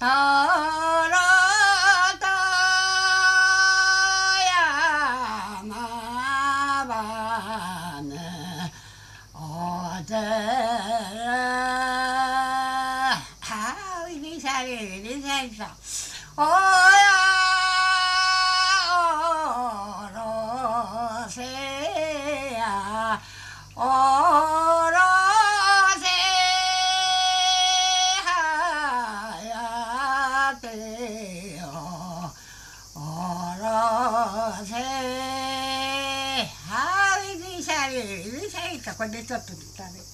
とろと山ばぬおずるはうりさりりさりさおやおろせやおろせはやてよおろせはうりさりりさりさこれでちょっと食べ